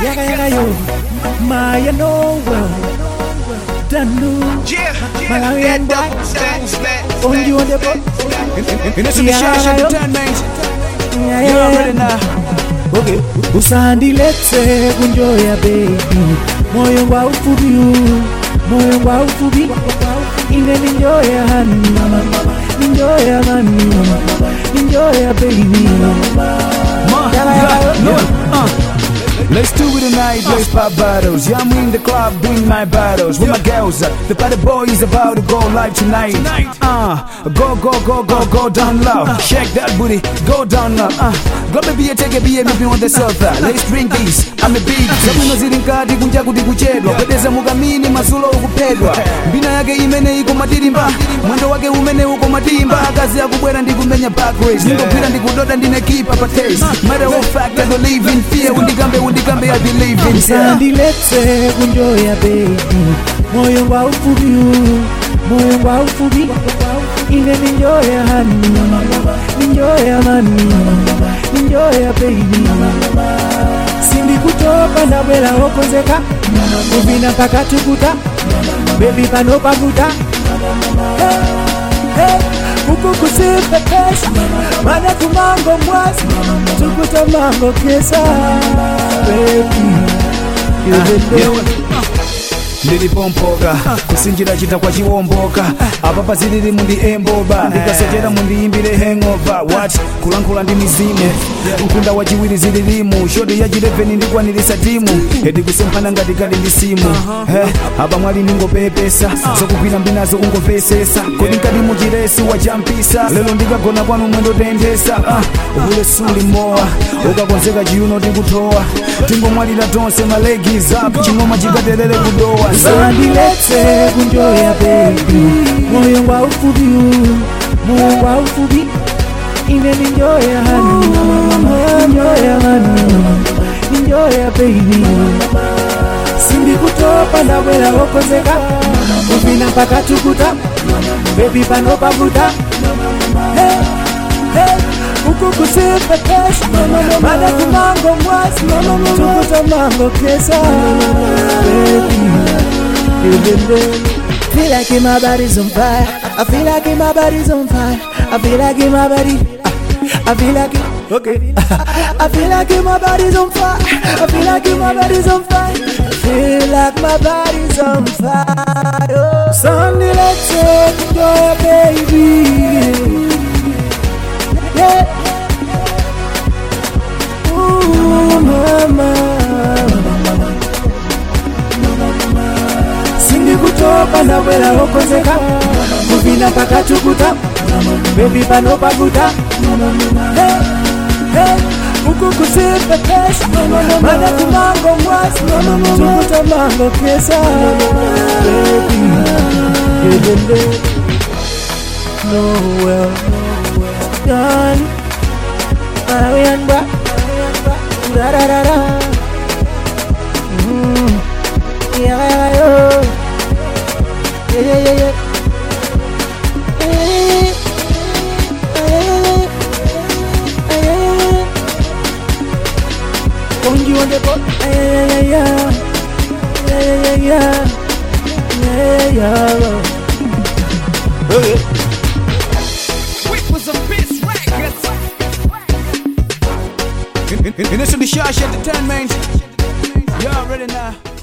Yaga yaga yo, Maya Noel, Danu, Malawian boy, on you on the boat. And this is the Shash Entertainment. You already know. Okay, Usandi let's kunjoya baby, moyo wa ufubi, moyo wa ufubi, ine ninjoya honey, ninjoya honey, ninjoya baby. Let's do it tonight, let's pop bottles. Yeah, I'm in the club doing my battles with my girls. The party boy is about to go live tonight. Go down low. Shake that booty, go down low. Grab a beer, take a beer, maybe on the sofa. Let's drink this, I'm a big. Sabino zilinkati kunja kuti kuchedwa. Pedeza mugamini mazulo ukupedwa. Mbina yake imene iko matirimba. Mwendo wake umene uko matimba. Kazi ya kubwera ndi kumenya back race. Niko pira ndi kudoda ndine keep up a taste. Matter of fact, I don't live in fear. Undikambe I believe in. Usandi let's kunjoya baby, moyo wa ufubi, moyo wa ufubi, ine ninjoya honey, ninjoya honey, ninjoya baby. Sindi kutoka na bwela okozeka, uvina mpaka tukuta, baby pano pakuta. Uku kusipe pesa, mana kumango mwasi, tukuta mango kesa, baby. Ndilipompoka kusinjira chita kwa chiwomboka apapa zilili mundi emboba ndikasojera mundi imbire hangover what kulankhula ndi mizimu mkunda wa chiwiri zililimu shoti ya 11 ndikwanilisa timu edi kusemphana ngati kali ndi simu apa mwali ndingopepesa zokugwira mbinazo ungopesesa kodi nkati muchiresi wachampisa lero ndikagona kwanu mwendo tendesa ule suli mowa ukakonzeka chiyuno tikutowa tingomwalira tonse malegs up chingoma chikaterere kudowa. Usandi let's kunjoya baby, moyo wa ufubi, moyo wa ufubi, ine ninjoya honey, ninjoya honey, ninjoya baby. Sindi kutopa na bwela okozeka, uvina mpaka tukuta, baby pano pakuta. Uku kusipe pesa, mana kumango mwasi, tukuta mango kesa, baby. Feel like my body's on fire. I feel like my body's on fire. I feel like my body. I feel like it. Okay. I feel like my body's on fire. I feel like my body's on fire. I feel like my body's on fire. Oh. Sunday, let's take it, go, baby. Yeah. Ooh, mama. Kutopa na bwela okozeka, uvina mpaka tukuta, baby pano pakuta. Uku kusipe pesa, mana kumango mwasi, tukuta mango kesa, baby. Noel, Danu, Malawian boy, da-da-da-da. Yeah. On you on the boat, Quick was a bitch records. And this is the Shash Entertainment. You already know.